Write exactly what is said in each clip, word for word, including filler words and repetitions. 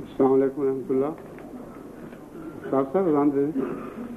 अस्सलाम वालेकुम रहमतुल्लाह। साहब साहब अज़ान दे दें।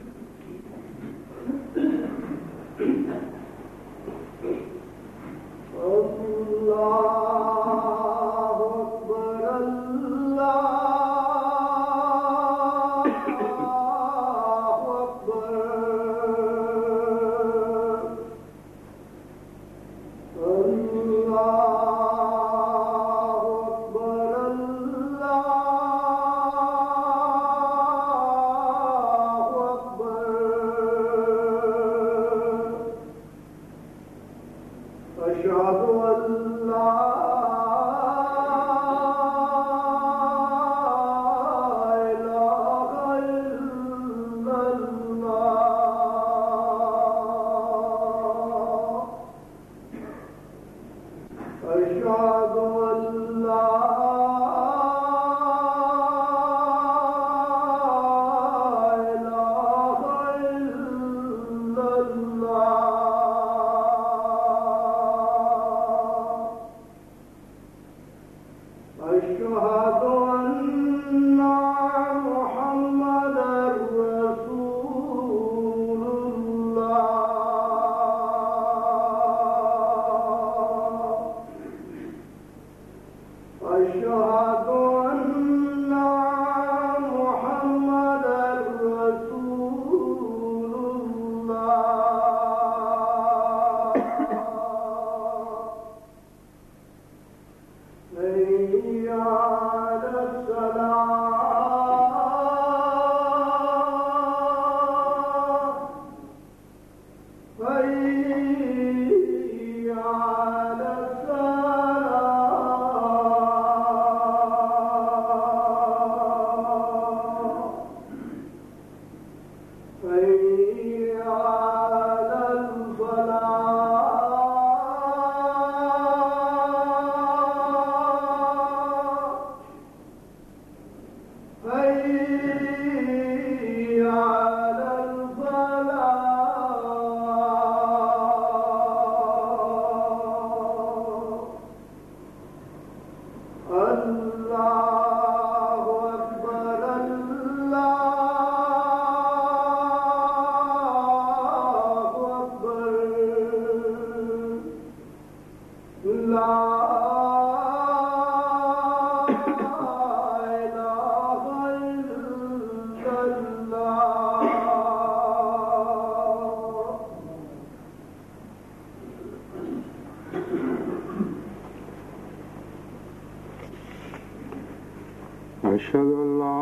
أشهد أن لا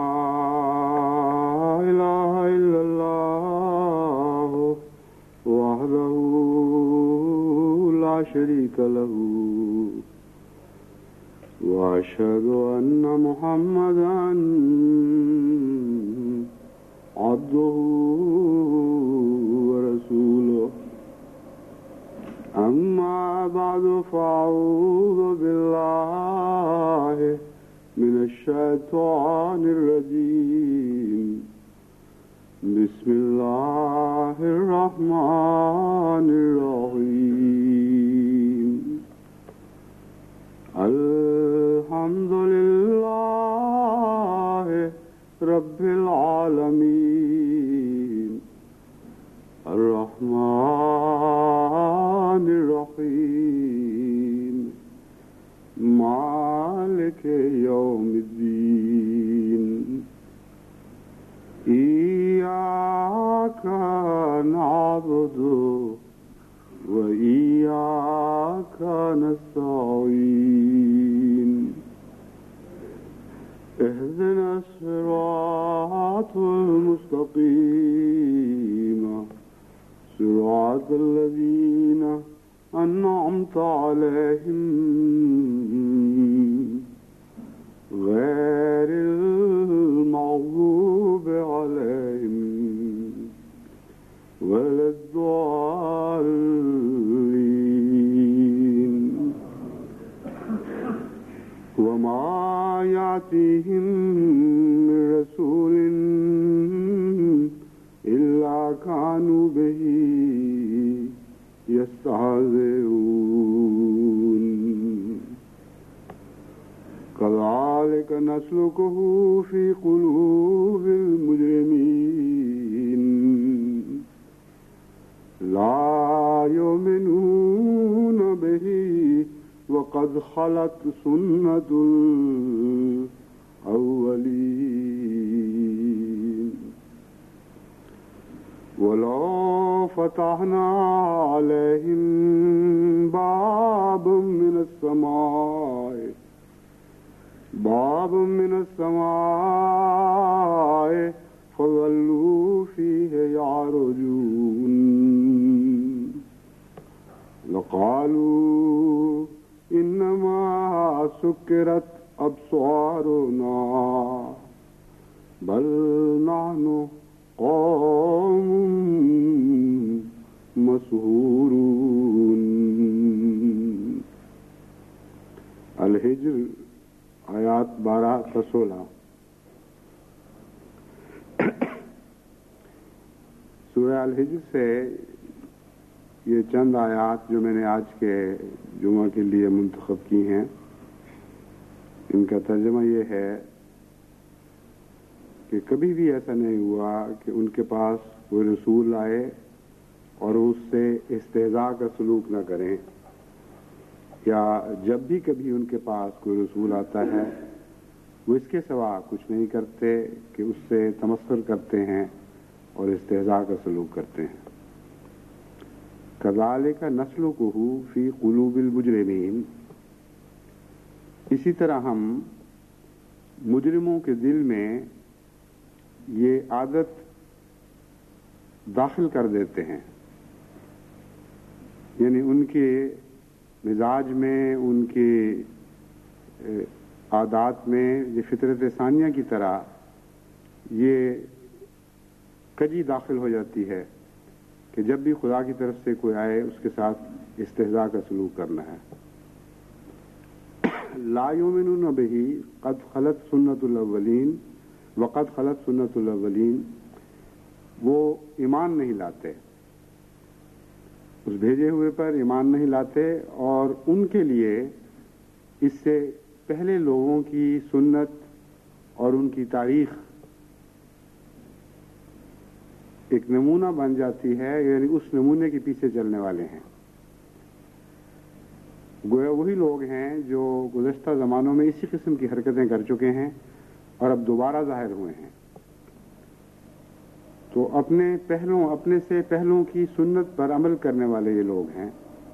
إله إلا الله وحده لا شريك له وأشهد أن محمدا عبده ورسوله أما بعد فأعوذ بالله من الشيطان الرجيم بسم الله الرحمن الرحيم الحمد لله رب العالمين الرحمن الرحيم مالك يوم الدين إياك نعبد وإياك نستعين اهدنا الصراط المستقيم صراط الذين أنعمت عليهم غير المغضوب عليهم ولا الضالين وما يأتيهم من رسول إلا كانوا به يستهزئون كذلك كذلك نسلكه في قلوب المجرمين لا يؤمنون به وقد خلت سنة الأولين ولو فتحنا عليهم بابا من السماء باب من السماء فظلوا فيه يعرجون لقالوا إنما سكرت أبصارنا بل نحن قوم مسحورون. الحجر آیات بارہ تا سولہ. سورہ الحجر سے یہ چند آیات جو میں نے آج کے جمعہ کے لیے منتخب کی ہیں، ان کا ترجمہ یہ ہے کہ کبھی بھی ایسا نہیں ہوا کہ ان کے پاس کوئی رسول آئے اور اس سے استہزاء کا سلوک نہ کریں، یا جب بھی کبھی ان کے پاس کوئی رسول آتا ہے وہ اس کے سوا کچھ نہیں کرتے کہ اس سے تمسخر کرتے ہیں اور استہزاء کا سلوک کرتے ہیں. کذالک نسلکہ فی قلوب المجرمین، اسی طرح ہم مجرموں کے دل میں یہ عادت داخل کر دیتے ہیں، یعنی ان کے مزاج میں، ان کے عادات میں یہ فطرت ثانیہ کی طرح یہ کجی داخل ہو جاتی ہے کہ جب بھی خدا کی طرف سے کوئی آئے اس کے ساتھ استہزاء کا سلوک کرنا ہے. لا یؤمنون بہ قد خلت سنت الاولین وقد خلت سنت الاولین، وہ ایمان نہیں لاتے، اس بھیجے ہوئے پر ایمان نہیں لاتے، اور ان کے لیے اس سے پہلے لوگوں کی سنت اور ان کی تاریخ ایک نمونہ بن جاتی ہے، یعنی اس نمونے کے پیچھے چلنے والے ہیں. گویا وہی لوگ ہیں جو گزشتہ زمانوں میں اسی قسم کی حرکتیں کر چکے ہیں اور اب دوبارہ ظاہر ہوئے ہیں. تو اپنے پہلوں اپنے سے پہلوں کی سنت پر عمل کرنے والے یہ لوگ ہیں،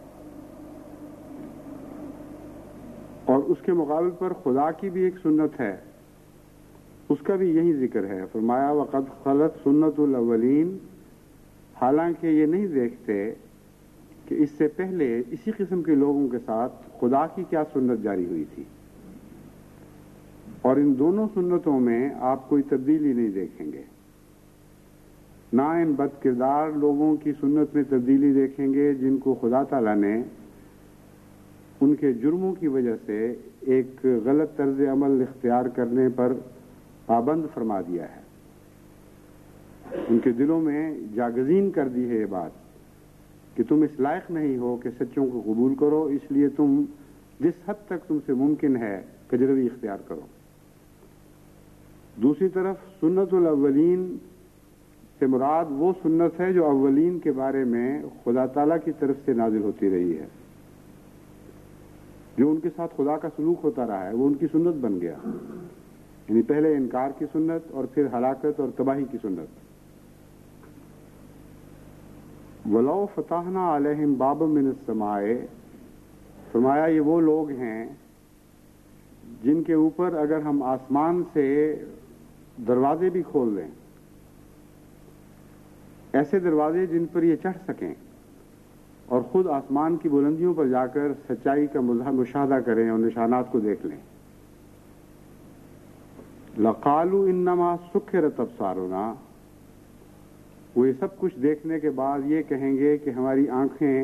اور اس کے مقابل پر خدا کی بھی ایک سنت ہے، اس کا بھی یہی ذکر ہے. فرمایا وقد خلت سنت الاولین، حالانکہ یہ نہیں دیکھتے کہ اس سے پہلے اسی قسم کے لوگوں کے ساتھ خدا کی کیا سنت جاری ہوئی تھی، اور ان دونوں سنتوں میں آپ کوئی تبدیلی نہیں دیکھیں گے. نہ ان بد کردار لوگوں کی سنت میں تبدیلی دیکھیں گے جن کو خدا تعالیٰ نے ان کے جرموں کی وجہ سے ایک غلط طرز عمل اختیار کرنے پر پابند فرما دیا ہے. ان کے دلوں میں جاگزین کر دی ہے یہ بات کہ تم اس لائق نہیں ہو کہ سچوں کو قبول کرو، اس لیے تم جس حد تک تم سے ممکن ہے کجروی اختیار کرو. دوسری طرف سنت الاولین سے مراد وہ سنت ہے جو اولین کے بارے میں خدا تعالیٰ کی طرف سے نازل ہوتی رہی ہے، جو ان کے ساتھ خدا کا سلوک ہوتا رہا ہے وہ ان کی سنت بن گیا، یعنی پہلے انکار کی سنت اور پھر ہلاکت اور تباہی کی سنت. وَلَوْ فَتَحْنَا عَلَيْهِمْ بَابًا مِّنَ السَّمَاءِ، فرمایا یہ وہ لوگ ہیں جن کے اوپر اگر ہم آسمان سے دروازے بھی کھول دیں، ایسے دروازے جن پر یہ چڑھ سکیں اور خود آسمان کی بلندیوں پر جا کر سچائی کا مشاہدہ کریں اور نشانات کو دیکھ لیں. لَقَالُوا إِنَّمَا سُكِّرَتْ أَبْصَارُنَا، وہ یہ سب کچھ دیکھنے کے بعد یہ کہیں گے کہ ہماری آنکھیں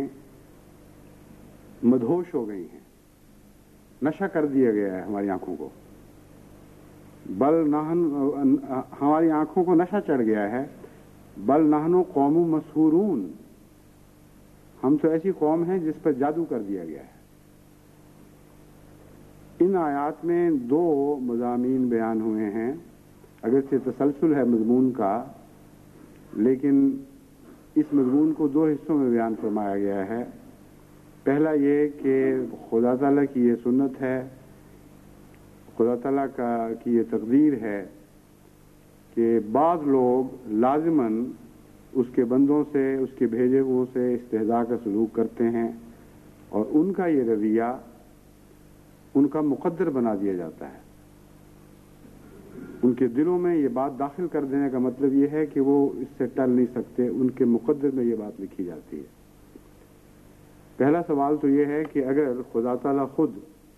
مدہوش ہو گئی ہیں، نشہ کر دیا گیا ہے ہماری آنکھوں کو. بل نحن، ہماری آنکھوں کو نشہ چڑھ گیا ہے. بل نحن قوم مسحورون، ہم تو ایسی قوم ہیں جس پر جادو کر دیا گیا ہے. ان آیات میں دو مضامین بیان ہوئے ہیں، اگرچہ تسلسل ہے مضمون کا، لیکن اس مضمون کو دو حصوں میں بیان فرمایا گیا ہے۔ پہلا یہ کہ خدا تعالیٰ کی یہ سنت ہے، خدا تعالیٰ کا کی یہ تقدیر ہے کہ بعض لوگ لازماً اس کے بندوں سے، اس کے بھیجے ہوئوں سے استہزاء کا سلوک کرتے ہیں، اور ان کا یہ رویہ ان کا مقدر بنا دیا جاتا ہے۔ ان کے دلوں میں یہ بات داخل کر دینے کا مطلب یہ ہے کہ وہ اس سے ٹل نہیں سکتے، ان کے مقدر میں یہ بات لکھی جاتی ہے۔ پہلا سوال تو یہ ہے کہ اگر خدا تعالیٰ خود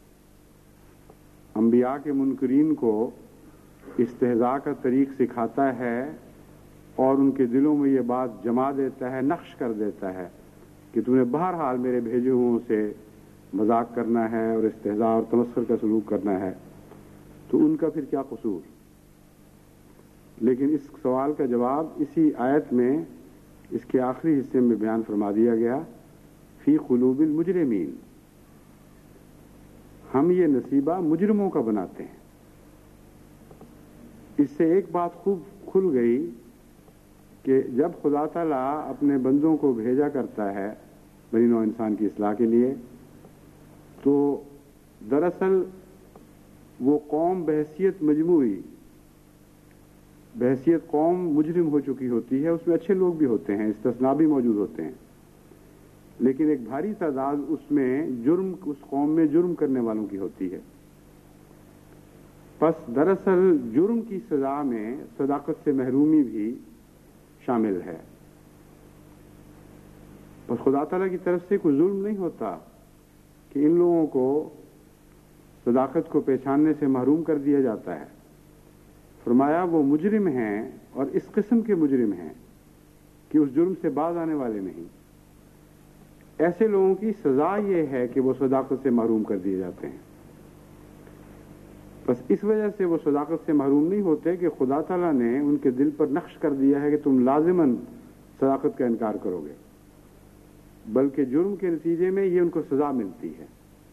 انبیاء کے منکرین کو استہزاء کا طریق سکھاتا ہے اور ان کے دلوں میں یہ بات جما دیتا ہے، نقش کر دیتا ہے کہ تم نے بہرحال میرے بھیجے ہوئوں سے مذاق کرنا ہے اور استہزاء اور تمسخر کا سلوک کرنا ہے، تو ان کا پھر کیا قصور؟ لیکن اس سوال کا جواب اسی آیت میں اس کے آخری حصے میں بیان فرما دیا گیا، فی قلوب المجرمین، ہم یہ نصیبہ مجرموں کا بناتے ہیں۔ اس سے ایک بات خوب کھل گئی کہ جب خدا تعالیٰ اپنے بندوں کو بھیجا کرتا ہے بنی نوع انسان کی اصلاح کے لیے، تو دراصل وہ قوم بحیثیت مجموعی، بحیثیت قوم مجرم ہو چکی ہوتی ہے، اس میں اچھے لوگ بھی ہوتے ہیں، استثناء بھی موجود ہوتے ہیں، لیکن ایک بھاری تعداد اس میں جرم، اس قوم میں جرم کرنے والوں کی ہوتی ہے۔ پس دراصل جرم کی سزا میں صداقت سے محرومی بھی شامل ہے۔ پس خدا تعالیٰ کی طرف سے کوئی ظلم نہیں ہوتا کہ ان لوگوں کو صداقت کو پہچاننے سے محروم کر دیا جاتا ہے۔ فرمایا وہ مجرم ہیں، اور اس قسم کے مجرم ہیں کہ اس جرم سے باز آنے والے نہیں۔ ایسے لوگوں کی سزا یہ ہے کہ وہ صداقت سے محروم کر دیے جاتے ہیں۔ بس اس وجہ سے وہ صداقت سے محروم نہیں ہوتے کہ خدا تعالیٰ نے ان کے دل پر نقش کر دیا ہے کہ تم لازماً صداقت کا انکار کرو گے، بلکہ جرم کے نتیجے میں یہ ان کو سزا ملتی ہے۔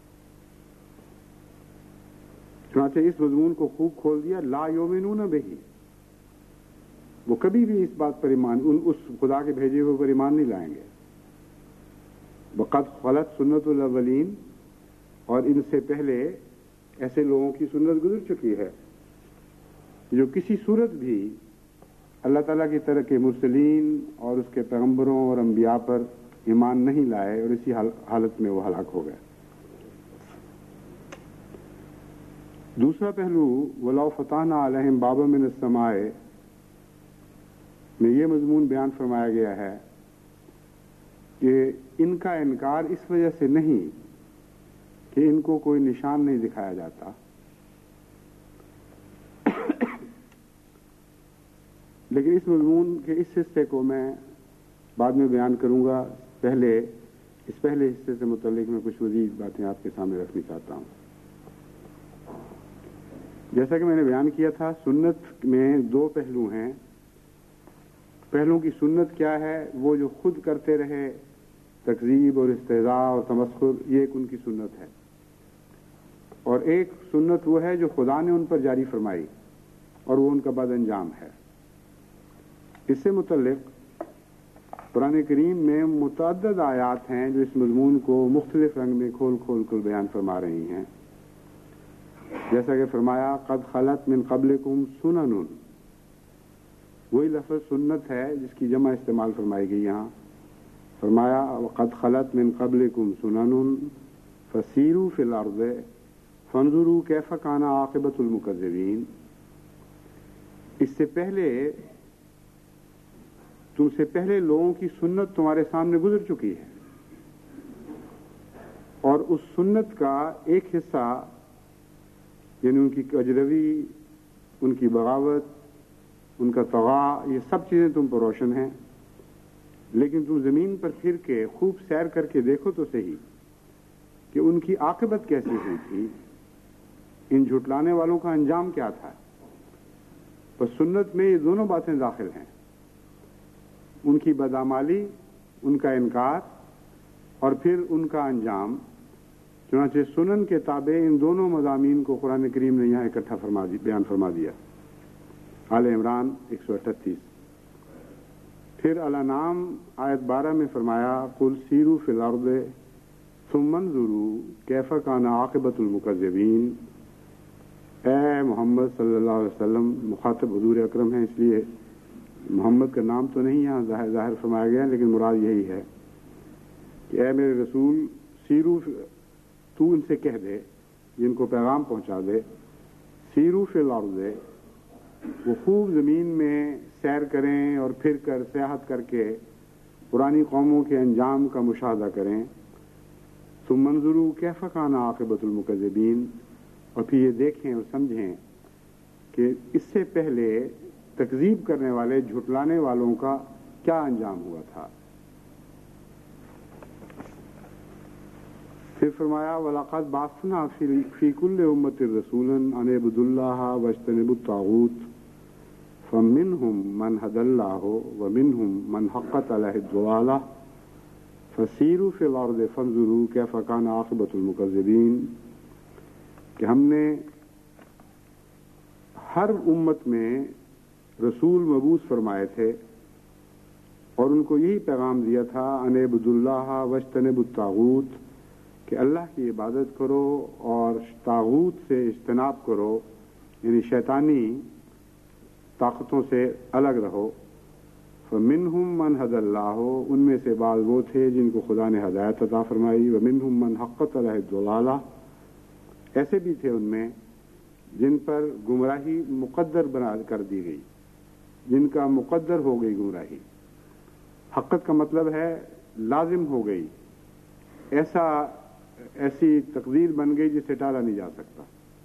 چنانچہ اس مضمون کو خوب کھول دیا، لا یؤمنون بہ، وہ کبھی بھی اس بات پر ایمان، ان اس خدا کے بھیجے ہوئے پر ایمان نہیں لائیں گے۔ وقد خلت سنت الاولین، اور ان سے پہلے ایسے لوگوں کی سنت گزر چکی ہے جو کسی صورت بھی اللہ تعالیٰ کی طرح کے مرسلین اور اس کے پیغمبروں اور انبیاء پر ایمان نہیں لائے، اور اسی حالت میں وہ ہلاک ہو گئے۔ دوسرا پہلو وَلَوْ فَتَحْنَا عَلَيْهِمْ بَابًا مِنَ السَّمَاءِ میں یہ مضمون بیان فرمایا گیا ہے کہ ان کا انکار اس وجہ سے نہیں کہ ان کو کوئی نشان نہیں دکھایا جاتا، لیکن اس مضمون کے اس حصے کو میں بعد میں بیان کروں گا۔ پہلے اس پہلے حصے سے متعلق میں کچھ مزید باتیں آپ کے سامنے رکھنی چاہتا ہوں۔ جیسا کہ میں نے بیان کیا تھا، سنت میں دو پہلو ہیں۔ پہلوں کی سنت کیا ہے؟ وہ جو خود کرتے رہے، تکذیب اور استہزاء اور تمسخر، یہ ایک ان کی سنت ہے، اور ایک سنت وہ ہے جو خدا نے ان پر جاری فرمائی، اور وہ ان کا بد انجام ہے۔ اس سے متعلق قرآن کریم میں متعدد آیات ہیں جو اس مضمون کو مختلف رنگ میں کھول کھول کر بیان فرما رہی ہیں۔ جیسا کہ فرمایا قد خلت من قبلکم سنن، وہی لفظ سنت ہے جس کی جمع استعمال فرمائی گئی یہاں۔ فرمایا قد خلت من قبلکم سنن فسیروا فی الارض فانظروا کیف کان عاقبۃ المکذبین، اس سے پہلے تم سے پہلے لوگوں کی سنت تمہارے سامنے گزر چکی ہے، اور اس سنت کا ایک حصہ یعنی ان کی کجروی، ان کی بغاوت، ان کا طغیٰ، یہ سب چیزیں تم پر روشن ہیں، لیکن تم زمین پر پھر کے خوب سیر کر کے دیکھو تو صحیح کہ ان کی عاقبت کیسی ہوئی تھی، ان جھٹلانے والوں کا انجام کیا تھا۔ بس سنت میں یہ دونوں باتیں داخل ہیں، ان کی بدعمالی، ان کا انکار، اور پھر ان کا انجام چنانچہ سنن کے تابع ان دونوں مضامین کو قرآن کریم نے یہاں اکٹھا فرما دی بیان فرما دیا. آل عمران ایک سو اٹھتیس. پھر الانعام آیت بارہ میں فرمایا قل سیروا فی الارض ثم انظروا کیف کان عاقبۃ المکذبین. اے محمد صلی اللہ علیہ وسلم، مخاطب حضور اکرم ہیں، اس لیے محمد کا نام تو نہیں یہاں ظاہر ظاہر فرمایا گیا، لیکن مراد یہی ہے کہ اے میرے رسول، سیرو تو ان سے کہہ دے، جن کو پیغام پہنچا دے، سیرو فی الارض، وہ خوب زمین میں سیر کریں اور پھر کر سیاحت کر کے پرانی قوموں کے انجام کا مشاہدہ کریں. ثم انظروا کیف کان عاقبۃ المکذبین، اور پھر یہ دیکھیں اور سمجھیں کہ اس سے پہلے تکذیب کرنے والے، جھٹلانے والوں کا کیا انجام ہوا تھا. پھر فرمایا وَلَقَدْ بَعَثْنَا فِي كُلِّ أُمَّةٍ رَسُولًا أَنِ اعْبُدُوا اللَّهَ وَاجْتَنِبُوا الطَّاغُوتَ فَمِنْهُمْ مَنْ هَدَى اللَّهُ وَمِنْهُمْ مَنْ حَقَّتْ عَلَيْهِ الضَّلَالَةُ فَسِيرُوا فِي الْأَرْضِ فَانظُرُوا كَيْفَ كَانَ عَاقِبَةُ الْمُكَذِّبِينَ، کہ ہم نے ہر امت میں رسول مبعوث فرمائے تھے اور ان کو یہی پیغام دیا تھا ان اعبدوا اللہ واجتنبوا الطاغوت، کہ اللہ کی عبادت کرو اور طاغوت سے اجتناب کرو، یعنی شیطانی طاقتوں سے الگ رہو. فمنہم من ہدی اللہ، ان میں سے بعض وہ تھے جن کو خدا نے ہدایت عطا فرمائی. ومنہم من حقت علیہ الضلالہ، ایسے بھی تھے ان میں جن پر گمراہی مقدر بنا کر دی گئی، جن کا مقدر ہو گئی گمراہی. حقت کا مطلب ہے لازم ہو گئی، ایسا ایسی تقدیر بن گئی جسے ٹالا نہیں جا سکتا.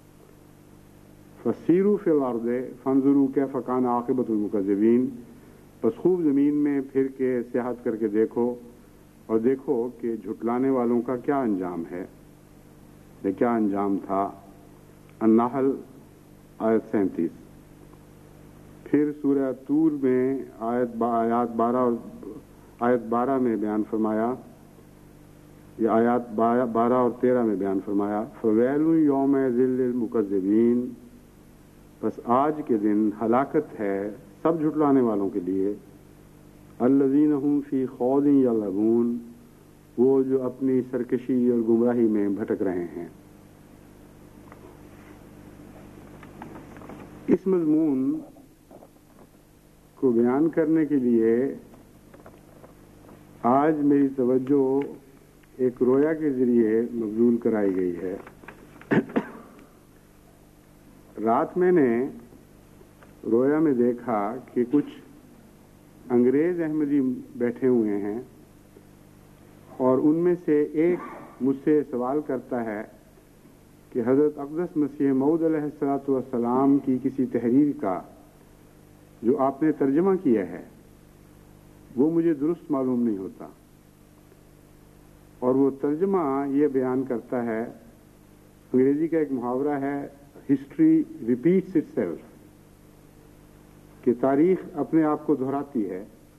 فسیروا فی الارض فانظروا کیف کان عاقبۃ المکذبین، بس خوب زمین میں پھر کے سیاحت کر کے دیکھو اور دیکھو کہ جھٹلانے والوں کا کیا انجام ہے، یہ کیا انجام تھا. النحل آیت سینتیس. پھر سورہ طور میں آیت آیات بارہ اور آیت بارہ میں بیان فرمایا، یہ آیات بارہ اور تیرہ میں بیان فرمایا فویل یومئذ للمکذبین، بس آج کے دن ہلاکت ہے سب جھٹلانے والوں کے لیے. الذین هم فی خوض یلعبون، وہ جو اپنی سرکشی اور گمراہی میں بھٹک رہے ہیں. اس مضمون کو بیان کرنے کے لیے آج میری توجہ ایک رویا کے ذریعے مبذول کرائی گئی ہے. رات میں نے رویا میں دیکھا کہ کچھ انگریز احمدی بیٹھے ہوئے ہیں اور ان میں سے ایک مجھ سے سوال کرتا ہے کہ حضرت اقدس مسیح موعود علیہ الصلوۃ والسلام کی کسی تحریر کا جو آپ نے ترجمہ کیا ہے وہ مجھے درست معلوم نہیں ہوتا، اور وہ ترجمہ یہ بیان کرتا ہے، انگریزی کا ایک محاورہ ہے ہسٹری ریپیٹس اٹ سیلف، کہ تاریخ اپنے آپ کو دہراتی ہے.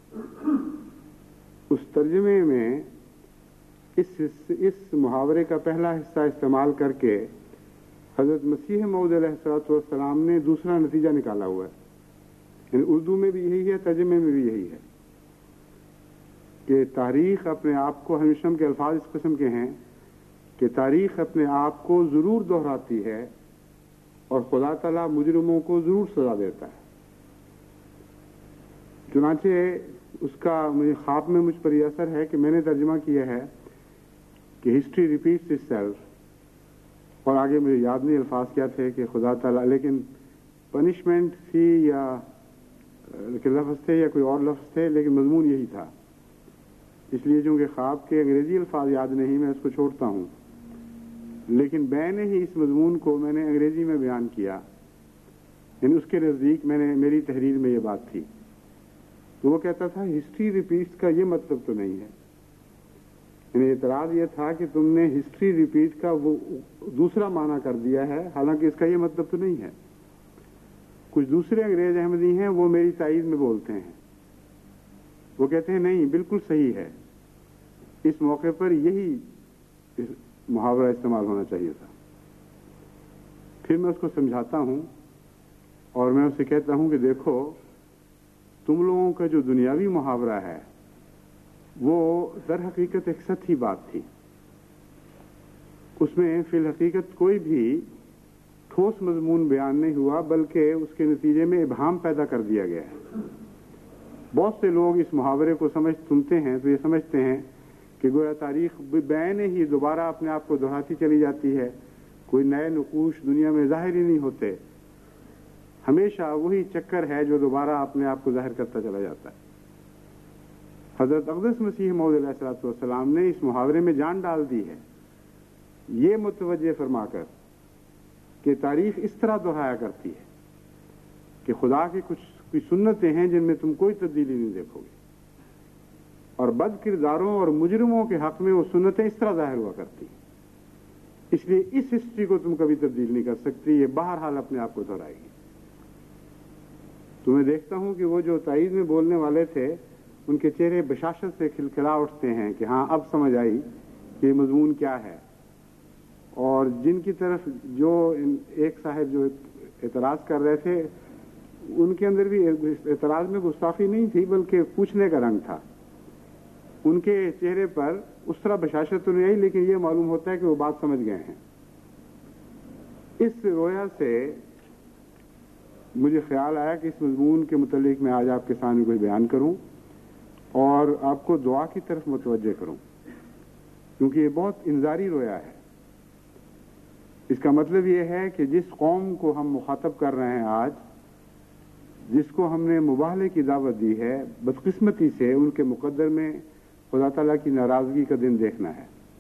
اس ترجمے میں اس اس محاورے کا پہلا حصہ استعمال کر کے حضرت مسیح موعود علیہ الصلوۃ والسلام نے دوسرا نتیجہ نکالا ہوا ہے. یعنی اردو میں بھی یہی ہے، ترجمے میں بھی یہی ہے کہ تاریخ اپنے آپ کو، ہمیشہ کے الفاظ اس قسم کے ہیں کہ تاریخ اپنے آپ کو ضرور دہراتی ہے اور خدا تعالیٰ مجرموں کو ضرور سزا دیتا ہے. چنانچہ اس کا مجھے خواب میں مجھ پر یہ اثر ہے کہ میں نے ترجمہ کیا ہے کہ ہسٹری ریپیٹس اٹ سیلف، اور آگے مجھے یاد نہیں الفاظ کیا تھے کہ خدا تعالیٰ، لیکن پنشمنٹ تھی یا لفظ تھے یا کوئی اور لفظ تھے، لیکن مضمون یہی تھا. اس لیے چونکہ خواب کے انگریزی الفاظ یاد نہیں، میں اس کو چھوڑتا ہوں، لیکن میں نے ہی اس مضمون کو میں نے انگریزی میں بیان کیا. یعنی اس کے نزدیک میں نے میری تحریر میں یہ بات تھی. تو وہ کہتا تھا ہسٹری ریپیٹس کا یہ مطلب تو نہیں ہے. یعنی اعتراض یہ تھا کہ تم نے ہسٹری ریپیٹ کا وہ دوسرا معنی کر دیا ہے، حالانکہ اس کا یہ مطلب تو نہیں ہے. کچھ دوسرے انگریز احمدی ہیں وہ میری تائید میں بولتے ہیں، وہ کہتے ہیں نہیں بالکل صحیح ہے. اس موقع پر یہی محاورہ استعمال ہونا چاہیے تھا۔ پھر میں اس کو سمجھاتا ہوں اور میں اسے کہتا ہوں کہ دیکھو، تم لوگوں کا جو دنیاوی محاورہ ہے وہ در حقیقت ایک سطحی بات تھی، اس میں فی الحقیقت کوئی بھی ٹھوس مضمون بیان نہیں ہوا، بلکہ اس کے نتیجے میں ابہام پیدا کر دیا گیا ہے۔ بہت سے لوگ اس محاورے کو سمجھ سنتے ہیں تو یہ سمجھتے ہیں کہ گویا تاریخ بعین ہی دوبارہ اپنے آپ کو دہراتی چلی جاتی ہے، کوئی نئے نقوش دنیا میں ظاہر ہی نہیں ہوتے، ہمیشہ وہی چکر ہے جو دوبارہ اپنے آپ کو ظاہر کرتا چلا جاتا ہے۔ حضرت اقدس مسیح موعود علیہ الصلوۃ والسلام نے اس محاورے میں جان ڈال دی ہے، یہ متوجہ فرما کر کہ تاریخ اس طرح دہرایا کرتی ہے کہ خدا کی کچھ کوئی سنتیں ہیں جن میں تم کوئی تبدیلی نہیں دیکھو گے، اور بد کرداروں اور مجرموں کے حق میں وہ سنتیں اس طرح ظاہر ہوا کرتی ہیں، اس لیے اس ہسٹری کو تم کبھی تبدیل نہیں کر سکتی، یہ بہرحال اپنے آپ کو دہرائے گی۔ تو میں دیکھتا ہوں کہ وہ جو تائید میں بولنے والے تھے ان کے چہرے بشاشت سے کھلکھلا اٹھتے ہیں کہ ہاں اب سمجھ آئی کہ یہ مضمون کیا ہے، اور جن کی طرف جو ایک صاحب جو اعتراض کر رہے تھے ان کے اندر بھی اعتراض میں گستاخی نہیں تھی بلکہ پوچھنے کا رنگ تھا، ان کے چہرے پر اس طرح بشاشت تو نہیں آئی، لیکن یہ معلوم ہوتا ہے کہ وہ بات سمجھ گئے ہیں۔ اس رویا سے مجھے خیال آیا کہ اس مضمون کے متعلق میں آج آپ کے سامنے کوئی بیان کروں اور آپ کو دعا کی طرف متوجہ کروں، کیونکہ یہ بہت انذاری رویا ہے۔ اس کا مطلب یہ ہے کہ جس قوم کو ہم مخاطب کر رہے ہیں آج، جس کو ہم نے مباہلے کی دعوت دی ہے، بدقسمتی سے ان کے مقدر میں خدا تعالیٰ کی ناراضگی کا دن دیکھنا ہے،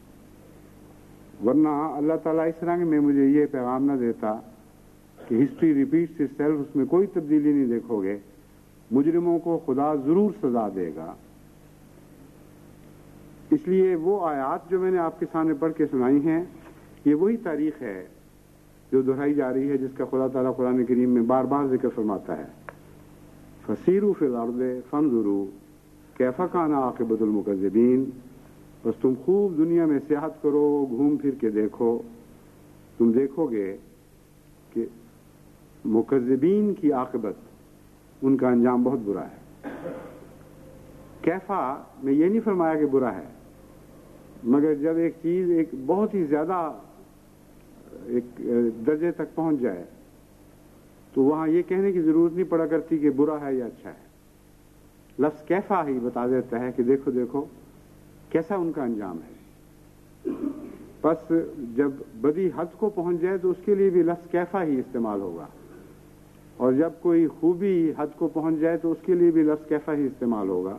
ورنہ اللہ تعالیٰ اس رنگ میں مجھے یہ پیغام نہ دیتا کہ ہسٹری ریپیٹس اٹ سیلف، اس میں کوئی تبدیلی نہیں دیکھو گے، مجرموں کو خدا ضرور سزا دے گا۔ اس لیے وہ آیات جو میں نے آپ کے سامنے پڑھ کے سنائی ہیں، یہ وہی تاریخ ہے جو دہرائی جا رہی ہے، جس کا خدا تعالیٰ قرآن کریم میں بار بار ذکر فرماتا ہے، فسیروا فی الارض فانظروا کیف کان عاقبۃ المکذبین۔ بس تم خوب دنیا میں سیاحت کرو، گھوم پھر کے دیکھو، تم دیکھو گے کہ مکذبین کی عاقبت، ان کا انجام بہت برا ہے۔ کیفا میں یہ نہیں فرمایا کہ برا ہے، مگر جب ایک چیز ایک بہت ہی زیادہ ایک درجے تک پہنچ جائے تو وہاں یہ کہنے کی ضرورت نہیں پڑا کرتی کہ برا ہے یا اچھا ہے، لفظ کیفا ہی بتا دیتا ہے کہ دیکھو دیکھو کیسا ان کا انجام ہے۔ بس جب بدی حد کو پہنچ جائے تو اس کے لیے بھی لفظ کیفا ہی استعمال ہوگا، اور جب کوئی خوبی حد کو پہنچ جائے تو اس کے لیے بھی لفظ کیفا ہی استعمال ہوگا۔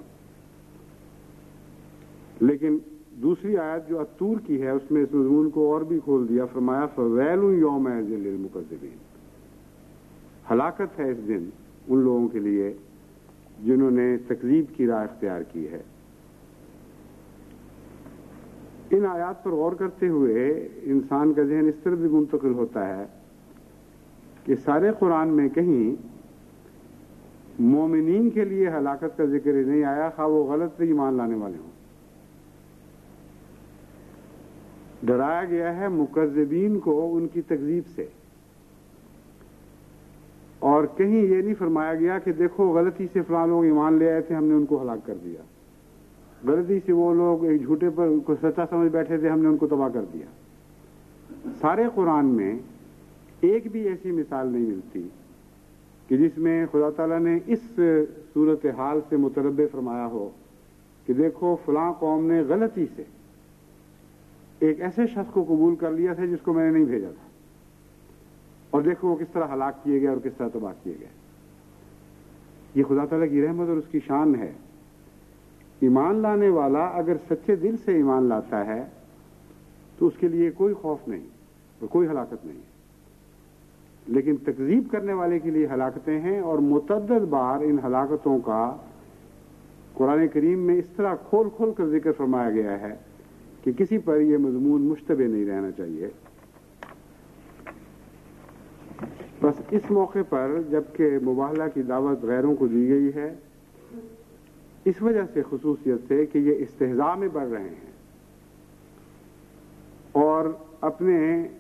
لیکن دوسری آیت جو الطور کی ہے اس میں اس مضمون کو اور بھی کھول دیا، فرمایا فویل یومئذ للمکذبین، ہلاکت ہے اس دن ان لوگوں کے لیے جنہوں نے تکذیب کی راہ اختیار کی ہے۔ ان آیات پر غور کرتے ہوئے انسان کا ذہن اس طرح بھی منتقل ہوتا ہے کہ سارے قرآن میں کہیں مومنین کے لیے ہلاکت کا ذکر نہیں آیا، خواہ وہ غلط ایمان لانے والے ہوں۔ ڈرایا گیا ہے مکذبین کو ان کی تکذیب سے، اور کہیں یہ نہیں فرمایا گیا کہ دیکھو غلطی سے فلاں لوگ ایمان لے آئے تھے، ہم نے ان کو ہلاک کر دیا، غلطی سے وہ لوگ ایک جھوٹے پر کو سچا سمجھ بیٹھے تھے، ہم نے ان کو تباہ کر دیا۔ سارے قرآن میں ایک بھی ایسی مثال نہیں ملتی کہ جس میں خدا تعالیٰ نے اس صورتحال سے متنبع فرمایا ہو کہ دیکھو فلاں قوم نے غلطی سے ایک ایسے شخص کو قبول کر لیا تھا جس کو میں نے نہیں بھیجا تھا، اور دیکھو وہ کس طرح ہلاک کیے گئے اور کس طرح تباہ کیے گئے۔ یہ خدا تعالیٰ کی رحمت اور اس کی شان ہے۔ ایمان لانے والا اگر سچے دل سے ایمان لاتا ہے تو اس کے لیے کوئی خوف نہیں اور کوئی ہلاکت نہیں، لیکن تکذیب کرنے والے کے لیے ہلاکتیں ہیں، اور متعدد بار ان ہلاکتوں کا قرآن کریم میں اس طرح کھول کھول کر ذکر فرمایا گیا ہے کہ کسی پر یہ مضمون مشتبہ نہیں رہنا چاہیے۔ بس اس موقع پر جبکہ مباہلہ کی دعوت غیروں کو دی گئی ہے، اس وجہ سے خصوصیت سے کہ یہ استہزاء میں بڑھ رہے ہیں اور اپنے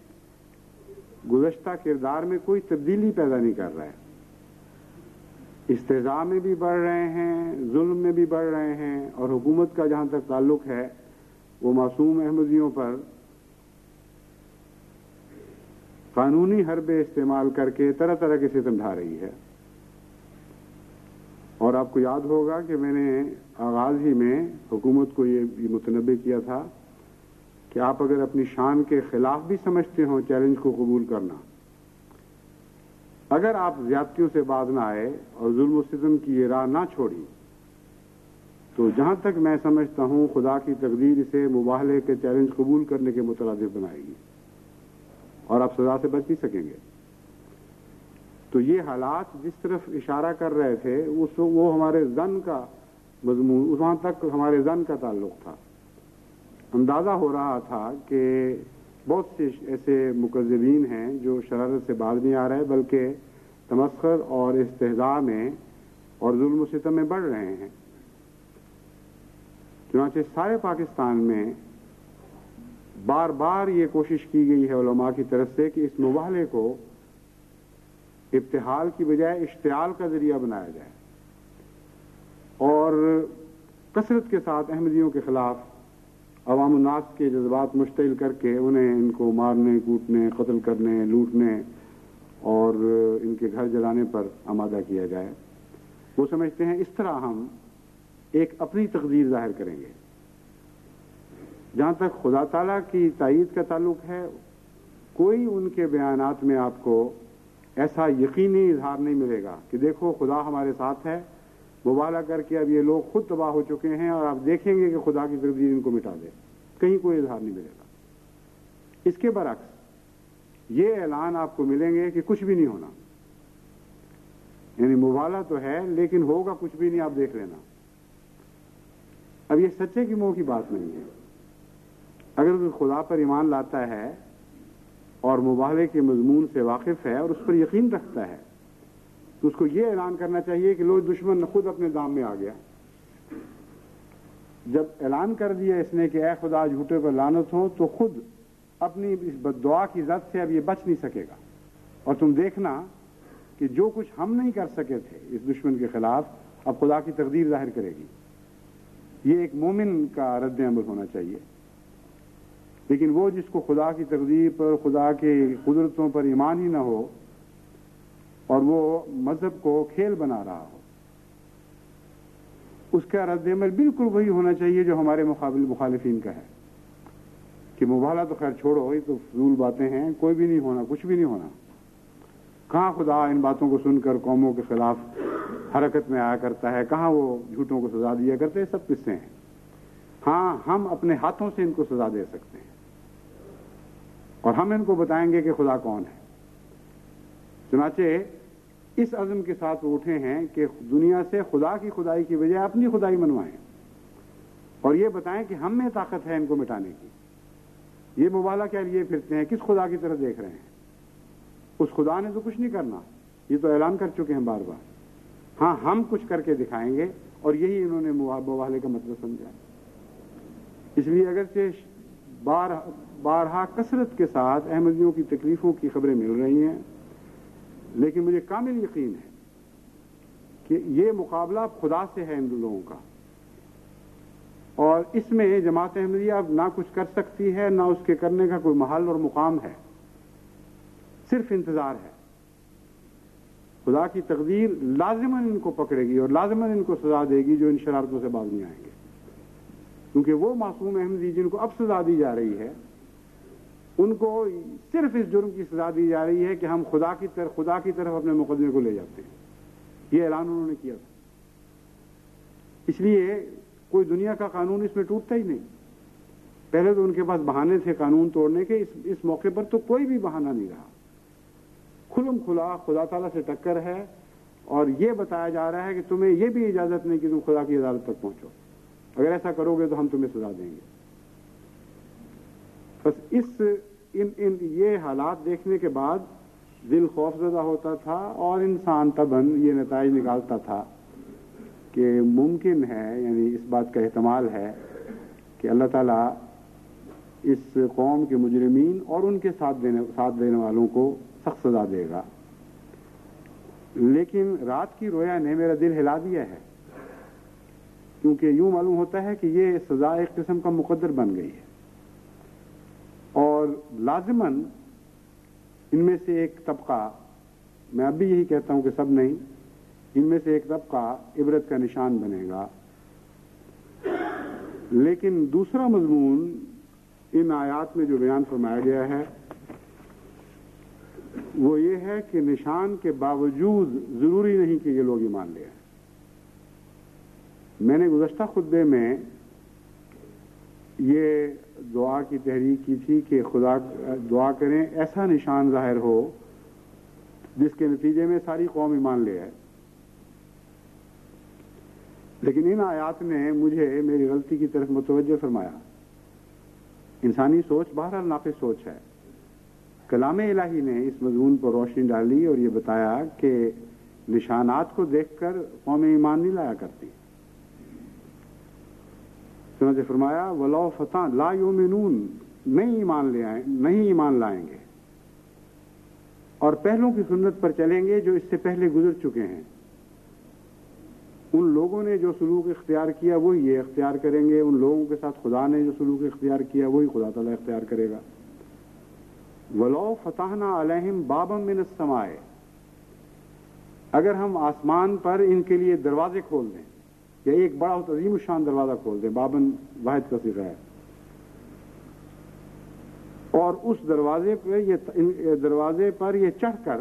گزشتہ کردار میں کوئی تبدیلی پیدا نہیں کر رہا ہے. استحزاء میں بھی بڑھ رہے ہیں، ظلم میں بھی بڑھ رہے ہیں، اور حکومت کا جہاں تک تعلق ہے وہ معصوم احمدیوں پر قانونی حربے استعمال کر کے طرح طرح کے ستم ڈھا رہی ہے. اور آپ کو یاد ہوگا کہ میں نے آغاز ہی میں حکومت کو یہ متنبہ کیا تھا کہ آپ اگر اپنی شان کے خلاف بھی سمجھتے ہوں چیلنج کو قبول کرنا، اگر آپ زیادتیوں سے باز نہ آئے اور ظلم و ستم کی یہ راہ نہ چھوڑی، تو جہاں تک میں سمجھتا ہوں خدا کی تقدیر اسے مباہلے کے چیلنج قبول کرنے کے مترادف بنائے گی اور آپ سزا سے بچ نہیں سکیں گے. تو یہ حالات جس طرف اشارہ کر رہے تھے اس وہ ہمارے ظن کا مضمون، وہاں تک ہمارے ظن کا تعلق تھا. اندازہ ہو رہا تھا کہ بہت سے ایسے مکذبین ہیں جو شرارت سے باز نہیں آ رہے بلکہ تمسخر اور استہزاء میں اور ظلم و ستم میں بڑھ رہے ہیں. چنانچہ سارے پاکستان میں بار بار یہ کوشش کی گئی ہے علماء کی طرف سے کہ اس مباہلے کو ابتحال کی بجائے اشتعال کا ذریعہ بنایا جائے اور کثرت کے ساتھ احمدیوں کے خلاف عوام الناس کے جذبات مشتعل کر کے انہیں ان کو مارنے، کوٹنے، قتل کرنے، لوٹنے اور ان کے گھر جلانے پر آمادہ کیا جائے. وہ سمجھتے ہیں اس طرح ہم ایک اپنی تقدیر ظاہر کریں گے. جہاں تک خدا تعالیٰ کی تائید کا تعلق ہے، کوئی ان کے بیانات میں آپ کو ایسا یقینی اظہار نہیں ملے گا کہ دیکھو خدا ہمارے ساتھ ہے، مبالغہ کر کے اب یہ لوگ خود تباہ ہو چکے ہیں اور آپ دیکھیں گے کہ خدا کی تقدیر ان کو مٹا دے. کہیں کوئی اظہار نہیں ملے گا. اس کے برعکس یہ اعلان آپ کو ملیں گے کہ کچھ بھی نہیں ہونا، یعنی مبالغہ تو ہے لیکن ہوگا کچھ بھی نہیں، آپ دیکھ لینا. اب یہ سچے کی منہ کی بات نہیں ہے. اگر کوئی خدا پر ایمان لاتا ہے اور مباہلے کے مضمون سے واقف ہے اور اس پر یقین رکھتا ہے تو اس کو یہ اعلان کرنا چاہیے کہ لو دشمن خود اپنے دام میں آ گیا. جب اعلان کر دیا اس نے کہ اے خدا جھوٹے پر لعنت ہو، تو خود اپنی اس بد دعا کی زد سے اب یہ بچ نہیں سکے گا. اور تم دیکھنا کہ جو کچھ ہم نہیں کر سکے تھے اس دشمن کے خلاف اب خدا کی تقدیر ظاہر کرے گی. یہ ایک مومن کا رد عمل ہونا چاہیے. لیکن وہ جس کو خدا کی تقدیر پر، خدا کے قدرتوں پر ایمان ہی نہ ہو اور وہ مذہب کو کھیل بنا رہا ہو، اس کا رد عمل بالکل وہی ہونا چاہیے جو ہمارے مقابل مخالفین کا ہے کہ مباہلہ تو خیر چھوڑو، یہ تو فضول باتیں ہیں، کوئی بھی نہیں ہونا، کچھ بھی نہیں ہونا. کہاں خدا ان باتوں کو سن کر قوموں کے خلاف حرکت میں آیا کرتا ہے، کہاں وہ جھوٹوں کو سزا دیا کرتے ہیں. سب قصے ہیں. ہاں ہم اپنے ہاتھوں سے ان کو سزا دے سکتے ہیں اور ہم ان کو بتائیں گے کہ خدا کون ہے. چنانچہ اس عزم کے ساتھ وہ اٹھے ہیں کہ دنیا سے خدا کی خدائی کی بجائے اپنی خدائی منوائیں اور یہ بتائیں کہ ہم میں طاقت ہے ان کو مٹانے کی. یہ مبالغہ کیا لیے پھرتے ہیں؟ کس خدا کی طرف دیکھ رہے ہیں؟ اس خدا نے تو کچھ نہیں کرنا، یہ تو اعلان کر چکے ہیں بار بار. ہاں ہم کچھ کر کے دکھائیں گے، اور یہی انہوں نے مباہلے کا مطلب سمجھا. اس لیے اگرچہ بار بارہا کثرت کے ساتھ احمدیوں کی تکلیفوں کی خبریں مل رہی ہیں، لیکن مجھے کامل یقین ہے کہ یہ مقابلہ خدا سے ہے ان لوگوں کا، اور اس میں جماعت احمدیہ اب نہ کچھ کر سکتی ہے، نہ اس کے کرنے کا کوئی محل اور مقام ہے. صرف انتظار ہے. خدا کی تقدیر لازماً ان کو پکڑے گی اور لازماً ان کو سزا دے گی جو ان شرارتوں سے باز نہیں آئیں گے. کیونکہ وہ معصوم احمدی جن کو اب سزا دی جا رہی ہے، ان کو صرف اس جرم کی سزا دی جا رہی ہے کہ ہم خدا کی طرف خدا کی طرف اپنے مقدمے کو لے جاتے ہیں. یہ اعلان انہوں نے کیا تھا. اس لیے کوئی دنیا کا قانون اس میں ٹوٹتا ہی نہیں. پہلے تو ان کے پاس بہانے تھے قانون توڑنے کے، اس اس موقع پر تو کوئی بھی بہانہ نہیں رہا. کھلم کھلا خدا تعالیٰ سے ٹکر ہے اور یہ بتایا جا رہا ہے کہ تمہیں یہ بھی اجازت نہیں کہ تم خدا کی عدالت تک پہنچو. اگر ایسا کرو گے تو ہم تمہیں سزا دیں گے. بس اس ان ان یہ حالات دیکھنے کے بعد دل خوف زدہ ہوتا تھا اور انسان طبعاً یہ نتائج نکالتا تھا کہ ممکن ہے، یعنی اس بات کا احتمال ہے کہ اللہ تعالیٰ اس قوم کے مجرمین اور ان کے ساتھ دینے ساتھ دینے والوں کو سخت سزا دے گا، لیکن رات کی رویا نے میرا دل ہلا دیا ہے، کیونکہ یوں معلوم ہوتا ہے کہ یہ سزا ایک قسم کا مقدر بن گئی ہے، اور لازماً ان میں سے ایک طبقہ، میں اب بھی یہی کہتا ہوں کہ سب نہیں، ان میں سے ایک طبقہ عبرت کا نشان بنے گا۔ لیکن دوسرا مضمون ان آیات میں جو بیان فرمایا گیا ہے وہ یہ ہے کہ نشان کے باوجود ضروری نہیں کہ یہ لوگ ایمان لے آئیں۔ میں نے گزشتہ خطبے میں یہ دعا کی تحریک کی تھی کہ خدا دعا کریں ایسا نشان ظاہر ہو جس کے نتیجے میں ساری قوم ایمان لے آئے، لیکن ان آیات نے مجھے میری غلطی کی طرف متوجہ فرمایا۔ انسانی سوچ بہرحال ناقص سوچ ہے۔ کلام الہی نے اس مضمون پر روشنی ڈالی اور یہ بتایا کہ نشانات کو دیکھ کر قومیں ایمان نہیں لایا کرتی۔ چنانچہ فرمایا وَلَوْ فَتَحْنَا لَا يُؤْمِنُونَ، نہیں ایمان لے آئیں، نہیں ایمان لائیں گے، اور پہلوں کی سنت پر چلیں گے جو اس سے پہلے گزر چکے ہیں۔ ان لوگوں نے جو سلوک اختیار کیا وہی یہ اختیار کریں گے، ان لوگوں کے ساتھ خدا نے جو سلوک اختیار کیا وہی خدا تعالیٰ اختیار کرے گا۔ وَلَوْ فَتَحْنَا عَلَيْهِمْ بَابًا مِّنَ السَّمَاءِ، اگر ہم آسمان پر ان کے لیے دروازے کھول دیں، یا ایک بڑا عظیم الشان دروازہ کھول دیں، بابن واحد کا صیغہ ہے، اور اس دروازے پہ یہ دروازے پر یہ چڑھ کر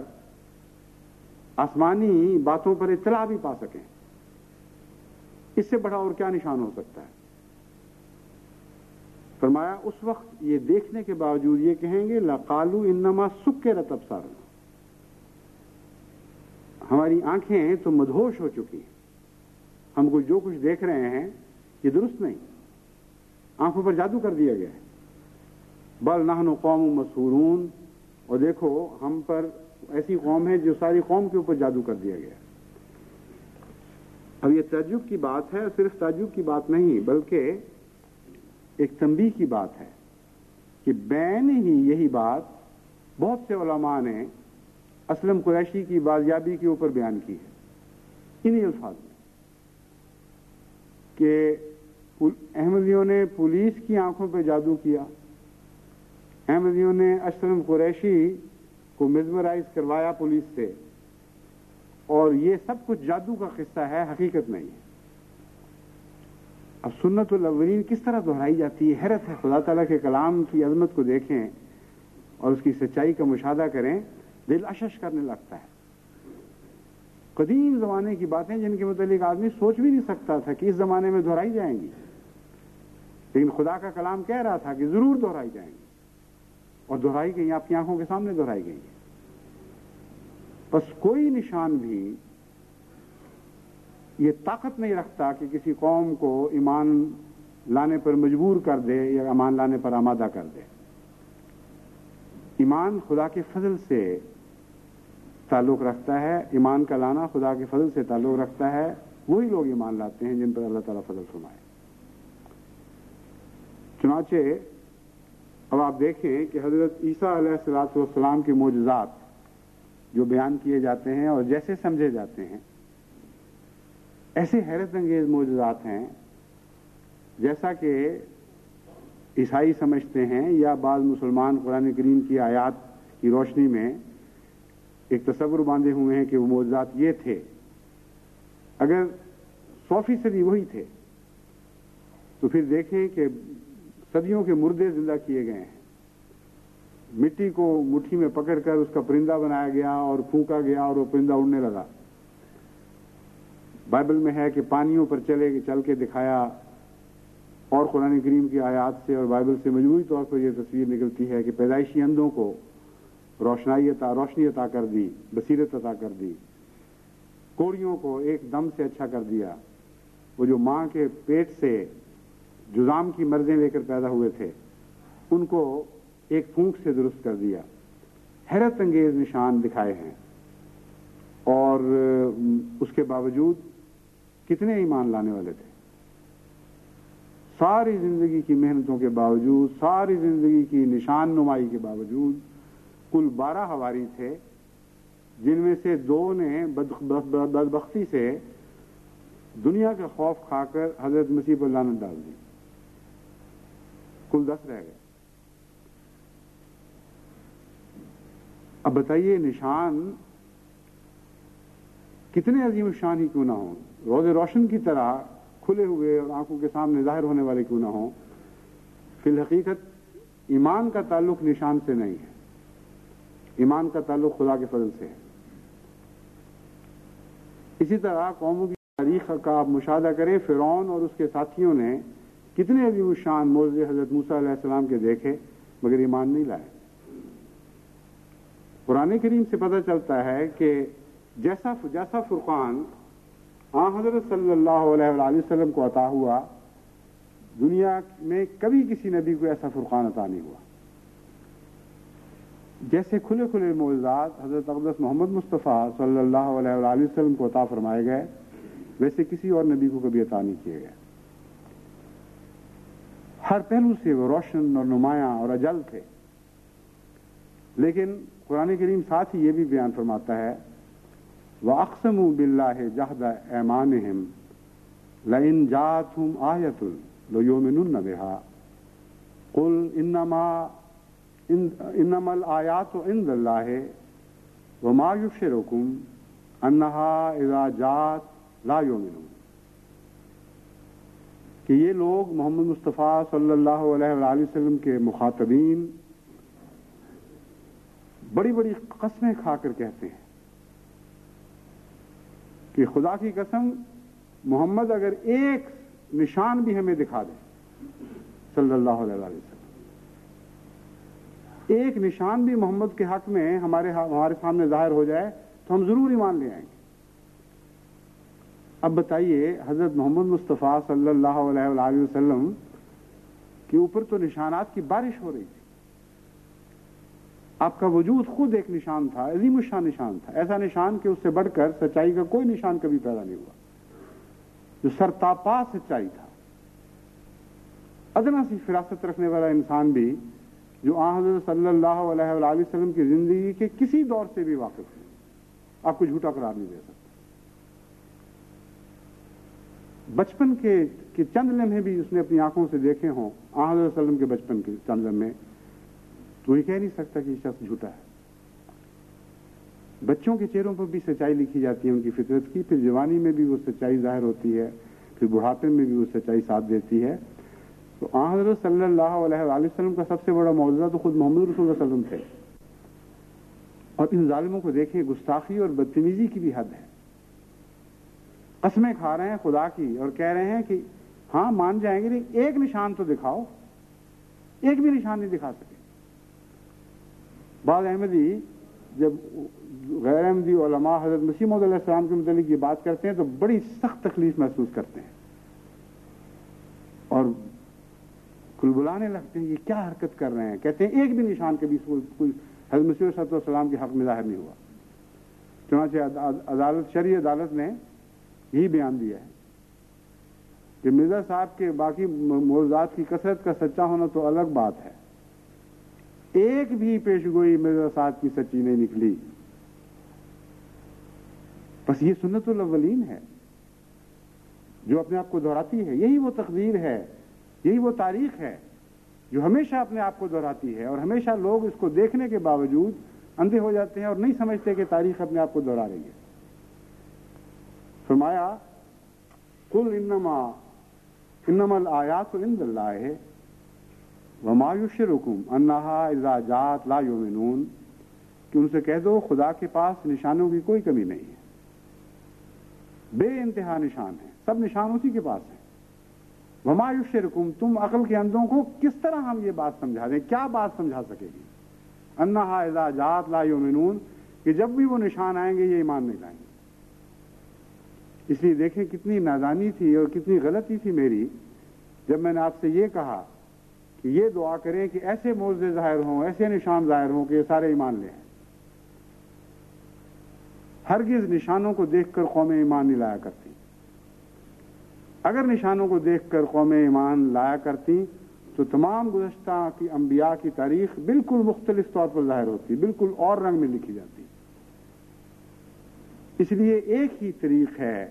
آسمانی باتوں پر اطلاع بھی پا سکیں، اس سے بڑا اور کیا نشان ہو سکتا ہے؟ فرمایا اس وقت یہ دیکھنے کے باوجود یہ کہیں گے لَقَالُوا إِنَّمَا سُكِّرَتْ أَبْصَارُنَا، ہماری آنکھیں تو مدہوش ہو چکی ہیں، ہم کو جو کچھ دیکھ رہے ہیں یہ درست نہیں، آنکھوں پر جادو کر دیا گیا ہے۔ بل نحن قوم مسحورون، اور دیکھو ہم پر ایسی قوم ہے جو ساری قوم کے اوپر جادو کر دیا گیا ہے۔ اب یہ تعجب کی بات ہے، صرف تعجب کی بات نہیں بلکہ ایک تنبیہ کی بات ہے کہ بین ہی یہی بات بہت سے علماء نے اسلم قریشی کی بازیابی کے اوپر بیان کی ہے، انہی الفاظ میں، کہ احمدیوں نے پولیس کی آنکھوں پہ جادو کیا، احمدیوں نے اسلم قریشی کو میزمرائز کروایا پولیس سے، اور یہ سب کچھ جادو کا قصہ ہے، حقیقت نہیں ہے۔ اب سنت الاولین کس طرح دہرائی جاتی ہے، حیرت ہے۔ خدا تعالیٰ کے کلام کی عظمت کو دیکھیں اور اس کی سچائی کا مشاہدہ کریں، دل اشش کرنے لگتا ہے۔ قدیم زمانے کی باتیں جن کے متعلق آدمی سوچ بھی نہیں سکتا تھا کہ اس زمانے میں دہرائی جائیں گی، لیکن خدا کا کلام کہہ رہا تھا کہ ضرور دہرائی جائیں گی، اور دہرائی گئی، آپ کی آنکھوں کے سامنے دہرائی گئی۔ بس کوئی نشان بھی یہ طاقت نہیں رکھتا کہ کسی قوم کو ایمان لانے پر مجبور کر دے یا ایمان لانے پر آمادہ کر دے۔ ایمان خدا کے فضل سے تعلق رکھتا ہے، ایمان کا لانا خدا کے فضل سے تعلق رکھتا ہے، وہی لوگ ایمان لاتے ہیں جن پر اللہ تعالیٰ فضل فرمائے۔ چنانچہ اب آپ دیکھیں کہ حضرت عیسیٰ علیہ الصلوۃ والسلام کے معجزات جو بیان کیے جاتے ہیں اور جیسے سمجھے جاتے ہیں، ایسے حیرت انگیز معجزات ہیں جیسا کہ عیسائی سمجھتے ہیں، یا بعض مسلمان قرآن کریم کی آیات کی روشنی میں ایک تصور باندھے ہوئے ہیں کہ وہ معجزات یہ تھے۔ اگر سو فیصدی وہی تھے تو پھر دیکھیں کہ صدیوں کے مردے زندہ کیے گئے ہیں، مٹی کو مٹھی میں پکڑ کر اس کا پرندہ بنایا گیا اور پھونکا گیا اور وہ پرندہ اڑنے لگا۔ بائبل میں ہے کہ پانیوں پر چلے چل کے دکھایا، اور قرآن کریم کی آیات سے اور بائبل سے مجموعی طور پر یہ تصویر نکلتی ہے کہ پیدائشی اندھوں کو روشنائی عطا روشنی عطا کر دی، بصیرت عطا کر دی، کوڑیوں کو ایک دم سے اچھا کر دیا، وہ جو ماں کے پیٹ سے جزام کی مرضیں لے کر پیدا ہوئے تھے ان کو ایک پھونک سے درست کر دیا۔ حیرت انگیز نشان دکھائے ہیں، اور اس کے باوجود کتنے ایمان لانے والے تھے؟ ساری زندگی کی محنتوں کے باوجود، ساری زندگی کی نشان نمائی کے باوجود کل بارہ حواری تھے، جن میں سے دو نے بدبختی سے دنیا کا خوف کھا کر حضرت مسیح پر لعنت ڈال دی، کل دس رہ گئے۔ اب بتائیے نشان کتنے عظیم الشان ہی کیوں نہ ہوں، روز روشن کی طرح کھلے ہوئے اور آنکھوں کے سامنے ظاہر ہونے والے کیوں نہ ہوں، فی الحقیقت ایمان کا تعلق نشان سے نہیں ہے، ایمان کا تعلق خدا کے فضل سے ہے۔ اسی طرح قوموں کی تاریخ کا آپ مشاہدہ کریں، فرعون اور اس کے ساتھیوں نے کتنے عظیم الشان معجزے حضرت موسیٰ علیہ السلام کے دیکھے مگر ایمان نہیں لائے۔ قرآن کریم سے پتہ چلتا ہے کہ جیسا جیسا فرقان آن حضرت صلی اللہ علیہ وآلہ وسلم کو عطا ہوا، دنیا میں کبھی کسی نبی کو ایسا فرقان عطا نہیں ہوا۔ جیسے کھلے کھلے معجزات حضرت اقدس محمد مصطفیٰ صلی اللہ علیہ وآلہ وسلم کو عطا فرمائے گئے، ویسے کسی اور نبی کو کبھی عطا نہیں کیے گئے۔ ہر پہلو سے وہ روشن اور نمایاں اور اجل تھے، لیکن قرآن کریم ساتھ ہی یہ بھی بیان فرماتا ہے وَأَقْسَمُوا بِاللَّهِ جَهْدَ أَيْمَانِهِمْ لَئِنْ جَاءَتْهُمْ آيَةٌ لَيُؤْمِنُنَّ بِهَا قُلْ إِنَّمَا إِنَّمَا الْآيَاتُ عِندَ اللَّهِ وَمَا يُبْصِرُكُمْ أَنَّهَا إِذَا جَاءَتْ لَا يُؤْمِنُونَ، کہ یہ لوگ محمد مصطفیٰ صلی اللہ علیہ وآلہ وسلم کے مخاطبین بڑی بڑی قسمیں کھا کر کہتے ہیں کہ خدا کی قسم محمد اگر ایک نشان بھی ہمیں دکھا دے صلی اللہ علیہ وآلہ وسلم، ایک نشان بھی محمد کے حق میں ہمارے ہمارے سامنے ظاہر ہو جائے تو ہم ضرور ایمان لے آئیں گے۔ اب بتائیے حضرت محمد مصطفیٰ صلی اللہ علیہ وآلہ وسلم کے اوپر تو نشانات کی بارش ہو رہی تھی، آپ کا وجود خود ایک نشان تھا، عظیم الشان نشان تھا، ایسا نشان کہ اس سے بڑھ کر سچائی کا کوئی نشان کبھی پیدا نہیں ہوا، جو سرتاپا سچائی تھا۔ ادنا سی فراست رکھنے والا انسان بھی جو آن حضرت صلی اللہ علیہ وآلہ وسلم کی زندگی کے کسی دور سے بھی واقف ہے، آپ کو جھوٹا قرار نہیں دے سکتا۔ بچپن کے چند لمحے بھی اس نے اپنی آنکھوں سے دیکھے ہوں آن حضرت صلی اللہ علیہ وسلم کے بچپن کے چند لمحے، تو یہ کہہ نہیں سکتا کہ یہ شخص جھوٹا ہے۔ بچوں کے چہروں پر بھی سچائی لکھی جاتی ہے ان کی فطرت کی، پھر جوانی میں بھی وہ سچائی ظاہر ہوتی ہے، پھر بڑھاپے میں بھی وہ سچائی ساتھ دیتی ہے۔ تو آن حضرت صلی اللہ علیہ وآلہ وسلم کا سب سے بڑا معجزہ تو خود محمد رسول اللہ صلی اللہ علیہ وسلم تھے، اور ان ظالموں کو دیکھیں، گستاخی اور بدتمیزی کی بھی حد ہے۔ قسمیں کھا رہے ہیں خدا کی اور کہہ رہے ہیں کہ ہاں مان جائیں گے، لیکن ایک نشان تو دکھاؤ، ایک بھی نشان نہیں دکھا سکے۔ بعض احمدی جب غیر احمدی علماء حضرت مسیح موعود علیہ السلام کے متعلق یہ بات کرتے ہیں تو بڑی سخت تکلیف محسوس کرتے ہیں اور کلبلانے لگتے ہیں، یہ کیا حرکت کر رہے ہیں، کہتے ہیں ایک بھی نشان کبھی کوئی حضرت مسیح صلی اللہ علیہ وسلم کے حق میں ظاہر نہیں ہوا۔ چنانچہ عدالت شرعی عدالت نے یہی بیان دیا ہے کہ مرزا صاحب کے باقی معجزات کی کثرت کا سچا ہونا تو الگ بات ہے، ایک بھی پیشگوئی مرزا صاحب کی سچی نہیں نکلی۔ بس یہ سنت الاولین ہے جو اپنے آپ کو دہراتی ہے، یہی وہ تقدیر ہے، یہی وہ تاریخ ہے جو ہمیشہ اپنے آپ کو دہراتی ہے، اور ہمیشہ لوگ اس کو دیکھنے کے باوجود اندھے ہو جاتے ہیں اور نہیں سمجھتے کہ تاریخ اپنے آپ کو دہرا رہی ہے۔ فرمایا قل انما انما الآیات عند اللہ وما یشرکم انہا اذا جاءت لا یؤمنون، کہ ان سے کہہ دو خدا کے پاس نشانوں کی کوئی کمی نہیں ہے، بے انتہا نشان ہے، سب نشان اسی کے پاس ہیں۔ وما یشرکم، تم عقل کے اندھوں کو کس طرح ہم یہ بات سمجھا دیں، کیا بات سمجھا سکے گی، انہا اذا جاءت لا یؤمنون، کہ جب بھی وہ نشان آئیں گے یہ ایمان نہیں لائیں گے۔ اس لیے دیکھیں کتنی نادانی تھی اور کتنی غلطی تھی میری جب میں نے آپ سے یہ کہا کہ یہ دعا کریں کہ ایسے معجزے ظاہر ہوں، ایسے نشان ظاہر ہوں کہ یہ سارے ایمان لے آئیں۔ ہرگز نشانوں کو دیکھ کر قومیں ایمان نہیں لایا کرتی۔ اگر نشانوں کو دیکھ کر قومیں ایمان لایا کرتی تو تمام گزشتہ کی انبیاء کی تاریخ بالکل مختلف طور پر ظاہر ہوتی، بالکل اور رنگ میں لکھی جاتی۔ اس لیے ایک ہی طریق ہے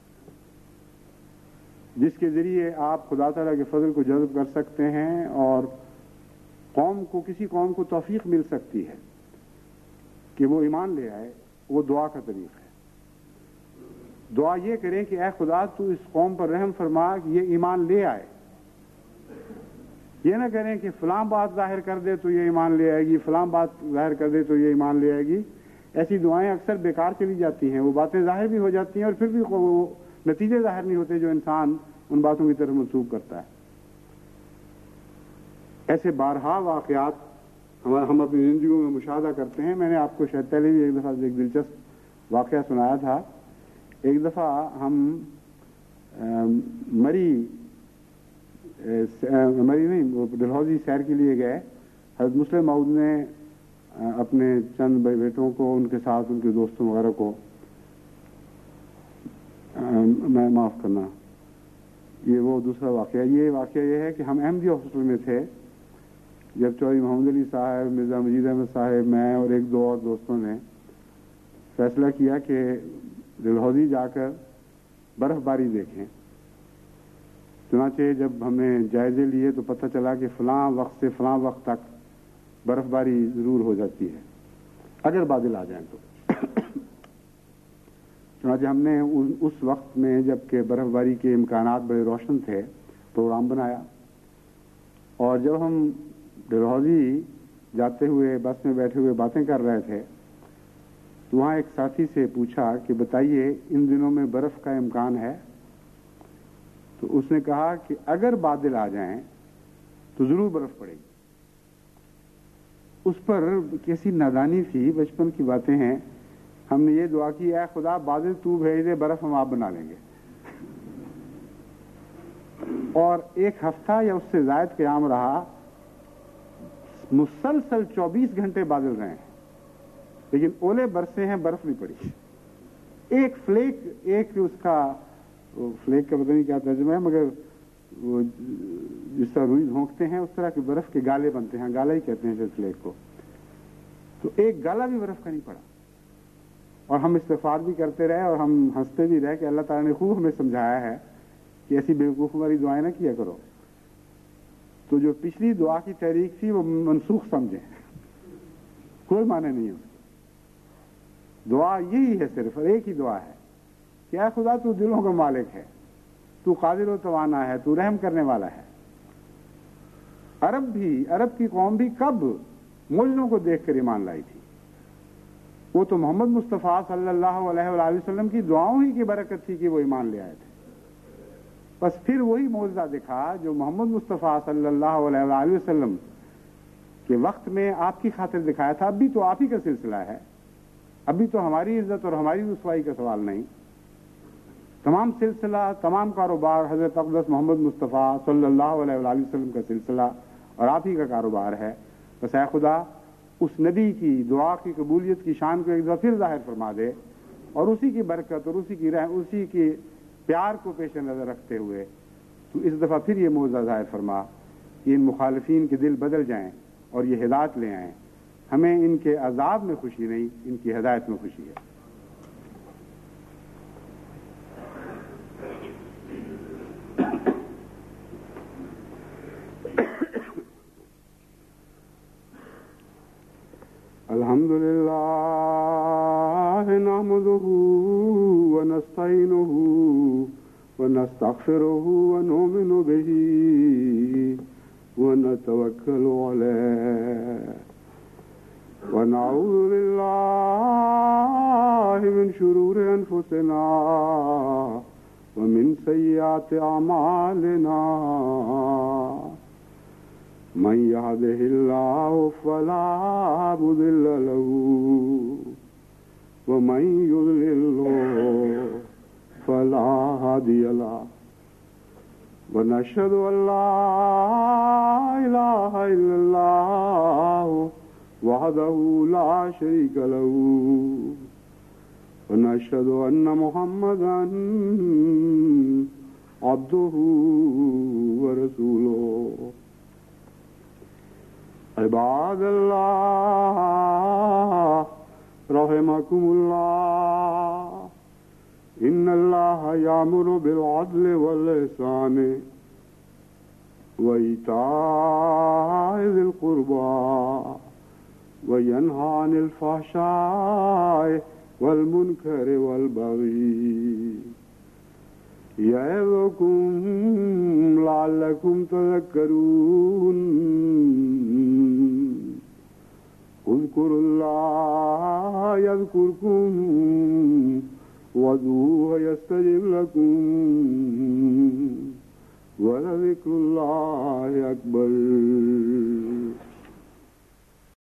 جس کے ذریعے آپ خدا تعالیٰ کے فضل کو جذب کر سکتے ہیں اور قوم کو، کسی قوم کو توفیق مل سکتی ہے کہ وہ ایمان لے آئے، وہ دعا کا طریق ہے۔ دعا یہ کریں کہ اے خدا تو اس قوم پر رحم فرما کہ یہ ایمان لے آئے۔ یہ نہ کریں کہ فلاں بات ظاہر کر دے تو یہ ایمان لے آئے گی، فلاں بات ظاہر کر دے تو یہ ایمان لے آئے گی۔ ایسی دعائیں اکثر بیکار چلی جاتی ہیں، وہ باتیں ظاہر بھی ہو جاتی ہیں اور پھر بھی وہ نتیجے ظاہر نہیں ہوتے جو انسان ان باتوں کی طرف منسوخ کرتا ہے۔ ایسے بارہا واقعات ہم اپنی زندگیوں میں مشاہدہ کرتے ہیں۔ میں نے آپ کو شاید پہلے بھی ایک دفعہ ایک دلچسپ واقعہ سنایا تھا۔ ایک دفعہ ہم مری مری نہیں ڈلہوزی سیر کے لیے گئے۔ حضرت مسلم موعود نے اپنے چند بیٹوں کو، ان کے ساتھ ان کے دوستوں وغیرہ کو، میں معاف کرنا یہ وہ دوسرا واقعہ یہ واقعہ یہ ہے کہ ہم احمدیہ ہاسپٹل میں تھے جب چودھری محمد علی صاحب، مرزا مجید احمد صاحب، میں اور ایک دو اور دوستوں نے فیصلہ کیا کہ ڈلہوزی جا کر برف باری دیکھیں۔ چنانچہ جب ہم نے جائزے لیے تو پتہ چلا کہ فلاں وقت سے فلاں وقت تک برف باری ضرور ہو جاتی ہے اگر بادل آ جائیں تو۔ چنانچہ ہم نے اس وقت میں جب کہ برف باری کے امکانات بڑے روشن تھے پروگرام بنایا، اور جب ہم ڈلہوزی جاتے ہوئے بس میں بیٹھے ہوئے باتیں کر رہے تھے تو وہاں ایک ساتھی سے پوچھا کہ بتائیے ان دنوں میں برف کا امکان ہے؟ تو اس نے کہا کہ اگر بادل آ جائیں تو ضرور برف پڑے گی۔ اس پر کیسی نادانی تھی، بچپن کی باتیں ہیں۔ ہم نے یہ دعا کی اے خدا بادل تو بھیج دے، برف ہم آپ بنا لیں گے۔ اور ایک ہفتہ یا اس سے زائد قیام رہا، مسلسل چوبیس گھنٹے بادل رہے ہیں لیکن اولے برسے ہیں، برف نہیں پڑی۔ ایک فلیک، ایک اس کا فلیک کا پتہ نہیں کیا ترجمہ ہے، مگر وہ جس طرح روئی دھونکتے ہیں اس طرح کے برف کے گالے بنتے ہیں، گالا ہی کہتے ہیں شاید فلیک کو، تو ایک گالا بھی برف کا نہیں پڑا۔ اور ہم استغفار بھی کرتے رہے اور ہم ہنستے بھی رہے کہ اللہ تعالیٰ نے خوب ہمیں سمجھایا ہے کہ ایسی بیوقوف والی دعائیں نہ کیا کرو۔ تو جو پچھلی دعا کی تحریک تھی وہ منسوخ سمجھیں، کوئی معنی نہیں ہے۔ دعا یہی ہے، صرف اور ایک ہی دعا ہے کہ اے خدا تو دلوں کا مالک ہے، تو قادر و توانا ہے، تو رحم کرنے والا ہے۔ عرب بھی، عرب کی قوم بھی کب معجزوں کو دیکھ کر ایمان لائی تھی؟ وہ تو محمد مصطفیٰ صلی اللہ علیہ وآلہ وسلم کی دعاؤں ہی کی برکت تھی کہ وہ ایمان لے آئے تھے۔ بس پھر وہی معجزہ دکھا جو محمد مصطفیٰ صلی اللہ علیہ وآلہ وسلم کے وقت میں آپ کی خاطر دکھایا تھا۔ اب بھی تو آپ ہی کا سلسلہ ہے، ابھی تو ہماری عزت اور ہماری رسوائی کا سوال نہیں۔ تمام سلسلہ، تمام کاروبار حضرت اقدس محمد مصطفیٰ صلی اللہ علیہ وآلہ وسلم کا سلسلہ اور آپ ہی کا کاروبار ہے۔ بس اے خدا اس نبی کی دعا کی قبولیت کی شان کو ایک دفعہ پھر ظاہر فرما دے، اور اسی کی برکت اور اسی کی رحم، اسی کی پیار کو پیش نظر رکھتے ہوئے تو اس دفعہ پھر یہ معجزہ ظاہر فرما کہ ان مخالفین کے دل بدل جائیں اور یہ ہدایت لے آئیں۔ ہمیں ان کے عذاب میں خوشی نہیں، ان کی ہدایت میں خوشی ہے۔ الحمد للہ نحمده ونستعینه ونستغفره ونؤمن به ونتوکل علیہ ونعوذ باللہ من شرور انفسنا ومن سیئات اعمالنا من يهده الله فلا مضل له ومن يضلل فلا هادي له ونشهد أن لا إله إلا الله وحده لا شريك له ونشهد أن محمدا عبده ورسوله عباد الله رحمكم الله إن الله يأمر بالعدل والإحسان وإيتاء ذي القربى وينهى عن الفحشاء والمنكر والبغي يعظكم لعلكم تذكرون اذكروا الله يذكركم وادعوه يستجب لكم ولذكر الله أكبر.